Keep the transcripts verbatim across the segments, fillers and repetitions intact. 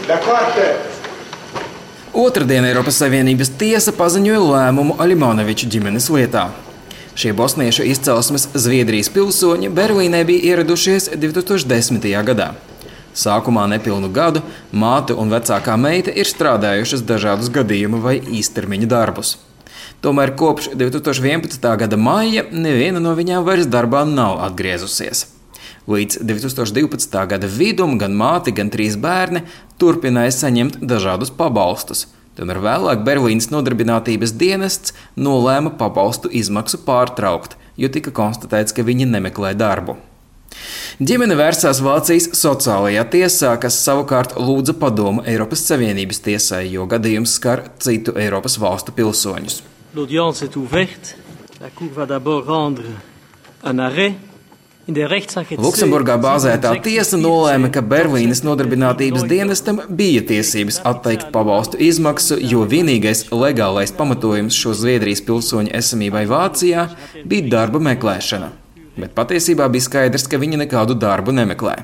Otradien Eiropas Savienības tiesa paziņoja lēmumu Alimonoviču ģimenes lietā. Šie bosniešu izcelsmes Zviedrijas pilsoņi Berlīnē bija ieradušies divi tūkstoši desmitajā gadā. Sākumā nepilnu gadu māte un vecākā meita ir strādājušas dažādus gadījumu vai īstermiņa darbus. Tomēr kopš divi tūkstoši vienpadsmitā gada maija neviena no viņām vairs darbā nav atgriezusies. Līdz divi tūkstoši divpadsmitā gada vidum gan māte, gan trīs bērni turpināja saņemt dažādus pabalstus. Tomēr vēlāk Berlīnas nodarbinātības dienests nolēma pabalstu izmaksu pārtraukt, jo tika konstatēts, ka viņi nemeklē darbu. Ģimene vērsās Vācijas sociālajā tiesā, kas savukārt lūdza padomu Eiropas Savienības tiesai, jo gadījums skar citu Eiropas valstu pilsoņus. L'audience est ouverte. La cour va d'abord rendre un arrêt. Luksemburgā bāzētā tiesa nolēma, ka Berlīnes nodarbinātības dienestam bija tiesības atteikt pabalstu izmaksu, jo vienīgais legālais pamatojums šo Zviedrijas pilsoņu esamībai Vācijā bija darba meklēšana. Bet patiesībā bija skaidrs, ka viņi nekādu darbu nemeklē.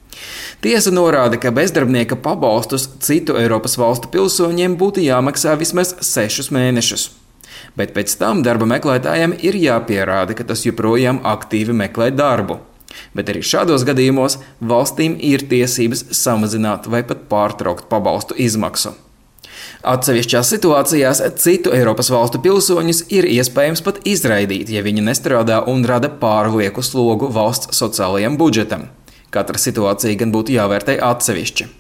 Tiesa norāda, ka bezdarbnieka pabalstus citu Eiropas valstu pilsoņiem būtu jāmaksā vismaz sešus mēnešus. Bet pēc tam darba meklētājiem ir jāpierāda, ka tas joprojām aktīvi meklē darbu. Bet arī šādos gadījumos valstīm ir tiesības samazināt vai pat pārtraukt pabalstu izmaksu. Atsevišķās situācijās citu Eiropas valstu pilsoņus ir iespējams pat izraidīt, ja viņi nestrādā un rada pārlieku slogu valsts sociālajiem budžetam. Katra situācija gan būtu jāvērtē atsevišķi.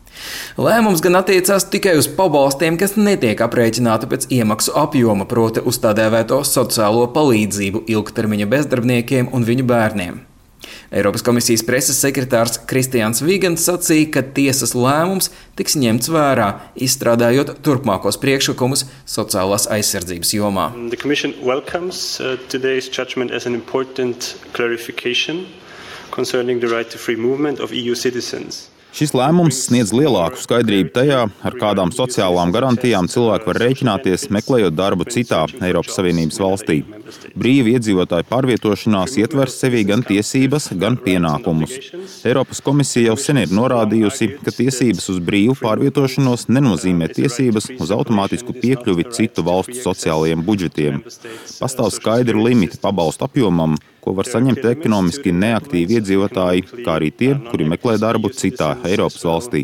Lēmums gan attiecās tikai uz pabalstiem, kas netiek aprēķināti pēc iemaksu apjoma, proti uz tā dēvēto sociālo palīdzību ilgtermiņa bezdarbniekiem un viņu bērniem. Eiropas komisijas preses sekretārs Kristians Vigans sacīja, ka tiesas lēmums tiks ņemts vērā, izstrādājot turpmākos priekšlikumus sociālās aizsardzības jomā. The Commission welcomes uh, today's judgment as an important clarification concerning the right to free movement of E U citizens. Šis lēmums sniedz lielāku skaidrību tajā, ar kādām sociālām garantijām cilvēki var rēķināties, meklējot darbu citā Eiropas Savienības valstī. Brīva iedzīvotāju pārvietošanās ietver sevī gan tiesības, gan pienākumus. Eiropas komisija jau sen ir norādījusi, ka tiesības uz brīvu pārvietošanos nenozīmē tiesības uz automātisku piekļuvi citu valstu sociālajiem budžetiem. Pastāv skaidri limiti pabalstu apjomam, ko var saņemt ekonomiski neaktīvi iedzīvotāji, kā arī tie, kuri meklē darbu citā Eiropas valstī.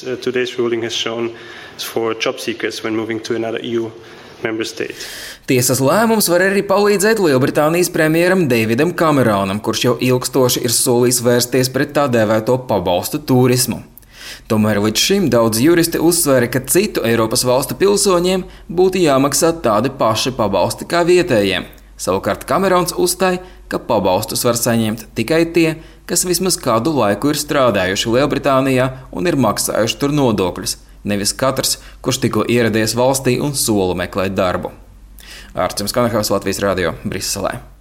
Tiesas lēmums var arī palīdzēt Lielbritānijas premjeram Davidam Cameronam, kurš jau ilgstoši ir solījis vērsties pret tā dēvēto pabalstu turismu. Tomēr līdz šim daudz juristi uzsvēra, ka citu Eiropas valstu pilsoņiem būtu jāmaksā tādi paši pabalsti kā vietējiem. Savukārt Camerons uzstāja, ka pabalstus var saņemt tikai tie, kas vismaz kādu laiku ir strādājuši Lielbritānijā un ir maksājuši tur nodokļus, nevis katrs, kurš tikko ieradies valstī un sola meklēt darbu. Ārčuns Kanahaus, Latvijas radio, Briselē.